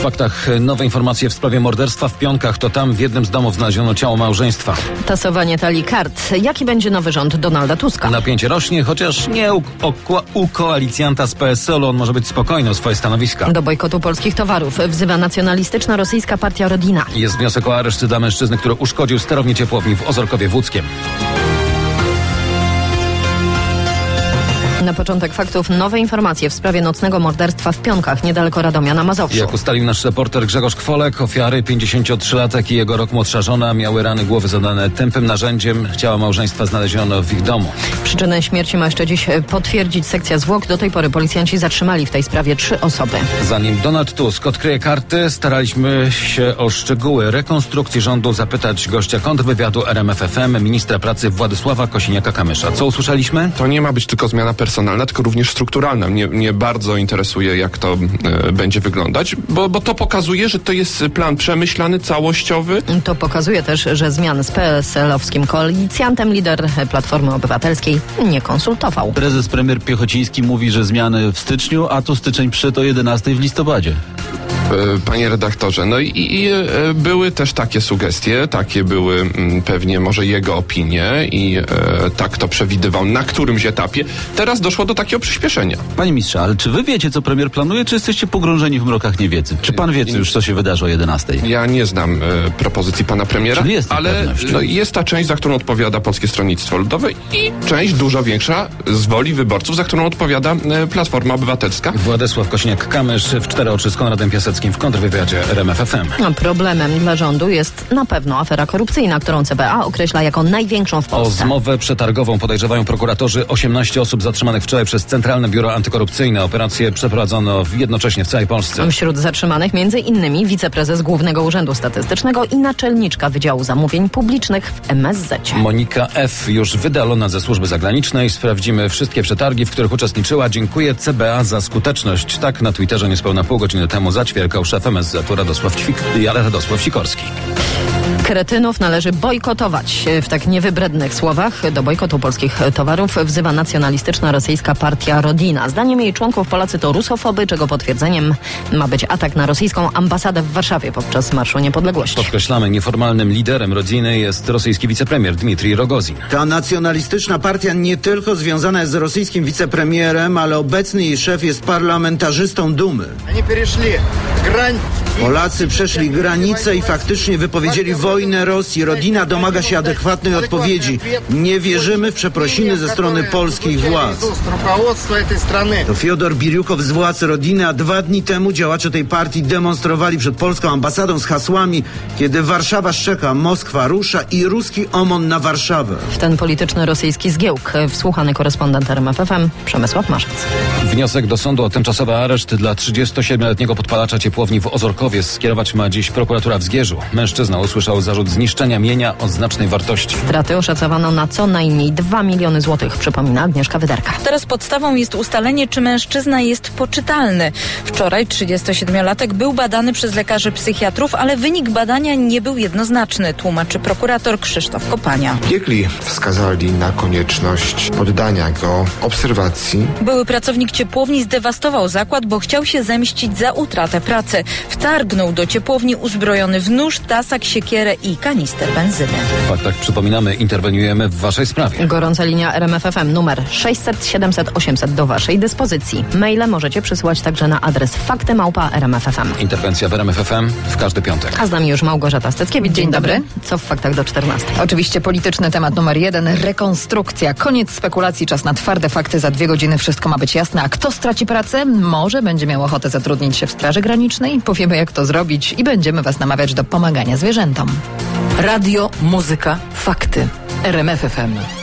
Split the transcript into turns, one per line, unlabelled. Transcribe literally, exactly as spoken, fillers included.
faktach nowe informacje w sprawie morderstwa w Pionkach. To tam w jednym z domów znaleziono ciało małżeństwa.
Tasowanie talii kart. Jaki będzie nowy rząd Donalda Tuska?
Napięcie rośnie, chociaż nie u, u, u koalicjanta z P S L-u. On może być spokojny o swoje stanowiska.
Do bojkotu polskich towarów wzywa nacjonalistyczna rosyjska partia Rodina.
Jest wniosek o areszt dla mężczyzny, który uszkodził sterownię ciepłowni w Ozorkowie Wódzkiem.
Na początek faktów nowe informacje w sprawie nocnego morderstwa w Pionkach, niedaleko Radomia na Mazowszu.
Jak ustalił nasz reporter Grzegorz Kwolek, ofiary pięćdziesięciotrzylatek i jego rok młodsza żona miały rany głowy zadane tępym narzędziem. Ciała małżeństwa znaleziono w ich domu.
Przyczynę śmierci ma jeszcze dziś potwierdzić sekcja zwłok. Do tej pory policjanci zatrzymali w tej sprawie trzy osoby.
Zanim Donald Tusk odkryje karty, staraliśmy się o szczegóły rekonstrukcji rządu zapytać gościa kontrwywiadu R M F F M, ministra pracy Władysława Kosiniaka-Kamysza. Co usłyszeliśmy?
To nie ma być tylko zmiana personalna. personalna, tylko również strukturalna. Mnie, mnie bardzo interesuje, jak to e, będzie wyglądać, bo, bo to pokazuje, że to jest plan przemyślany, całościowy.
To pokazuje też, że zmian z P S L-owskim koalicjantem lider Platformy Obywatelskiej nie konsultował.
Prezes premier Piechociński mówi, że zmiany w styczniu, a tu styczeń przyszedł o jedenastej w listopadzie.
Panie redaktorze, no i, i e, były też takie sugestie, takie były m, pewnie może jego opinie i e, tak to przewidywał na którymś etapie. Teraz doszło do takiego przyspieszenia.
Panie ministrze, ale czy wy wiecie, co premier planuje, czy jesteście pogrążeni w mrokach niewiedzy? Czy pan wie już, co się wydarzy o jedenastej?
Ja nie znam e, propozycji pana premiera,
Czyli jest
ale no, jest ta część, za którą odpowiada Polskie Stronnictwo Ludowe i część dużo większa z woli wyborców, za którą odpowiada e, Platforma Obywatelska.
Władysław Kosiniak-Kamysz w Cztery Oczy z Konradem Piaseckim w kontrwywiadzie R M F F M.
Problemem dla rządu jest na pewno afera korupcyjna, którą C B A określa jako największą w Polsce.
O zmowę przetargową podejrzewają prokuratorzy osiemnaście osób zatrzymanych wczoraj przez Centralne Biuro Antykorupcyjne. Operację przeprowadzono jednocześnie w całej Polsce.
Wśród zatrzymanych między innymi wiceprezes Głównego Urzędu Statystycznego i naczelniczka Wydziału Zamówień Publicznych w M S Z.
Monika F. już wydalona ze służby zagranicznej. Sprawdzimy wszystkie przetargi, w których uczestniczyła. Dziękuję C B A za skuteczność. Tak na Twitterze niespełna pół godziny temu zaćwierkał szef M S Z-u Radosław, Ćwik- Radosław Sikorski.
Kretynów należy bojkotować. W tak niewybrednych słowach do bojkotu polskich towarów wzywa nacjonalistyczna rosyjska partia Rodina. Zdaniem jej członków Polacy to rusofoby, czego potwierdzeniem ma być atak na rosyjską ambasadę w Warszawie podczas Marszu Niepodległości.
Podkreślamy, nieformalnym liderem Rodziny jest rosyjski wicepremier Dmitrij Rogozin.
Ta nacjonalistyczna partia nie tylko związana jest z rosyjskim wicepremierem, ale obecny jej szef jest parlamentarzystą Dumy. Polacy przeszli granicę i faktycznie wypowiedzieli wojnę Rosji. Rodzina domaga się adekwatnej odpowiedzi. Nie wierzymy w przeprosiny ze strony polskich władz. To Fiodor Biriukow z władz Rodziny, a dwa dni temu działacze tej partii demonstrowali przed polską ambasadą z hasłami: kiedy Warszawa szczeka, Moskwa rusza i ruski omon na Warszawę.
W ten polityczny rosyjski zgiełk wsłuchany korespondent R M F F M Przemysław Marzec.
Wniosek do sądu o tymczasowy areszt dla trzydziestosiedmioletniego podpalacza ciepłowni w Ozorkowie skierować ma dziś prokuratura w Zgierzu. Mężczyzna usłyszał zarzut zniszczenia mienia o znacznej wartości.
Straty oszacowano na co najmniej dwa miliony złotych, przypomina Agnieszka Wydarka.
Teraz podstawą jest ustalenie, czy mężczyzna jest poczytalny. Wczoraj trzydziestosiedmiolatek był badany przez lekarzy psychiatrów, ale wynik badania nie był jednoznaczny, tłumaczy prokurator Krzysztof Kopania.
Biegli wskazali na konieczność poddania go obserwacji.
Były pracownik ciepłowni zdewastował zakład, bo chciał się zemścić za utratę pracy. Wtargnął do ciepłowni uzbrojony w nóż, tasak, siekierę i kanister benzyny.
W faktach przypominamy, interweniujemy w waszej sprawie.
Gorąca linia R M F F M numer sześćset siedemset osiemset do waszej dyspozycji. Maile możecie przysyłać także na adres fakty małpa r m f f m.
Interwencja w R M F F M w każdy piątek.
A z nami już Małgorzata Steckiewicz.
Dzień dobry.
Co w faktach do czternastej?
Oczywiście polityczny temat numer jeden. Rekonstrukcja. Koniec spekulacji, czas na twarde fakty. Za dwie godziny wszystko ma być jasne. A kto straci pracę? Może będzie miał ochotę zatrudnić się w Straży Granicznej? Powiemy, jak to zrobić i będziemy was namawiać do pomagania zwierzętom.
Radio, muzyka, fakty. R M F F M.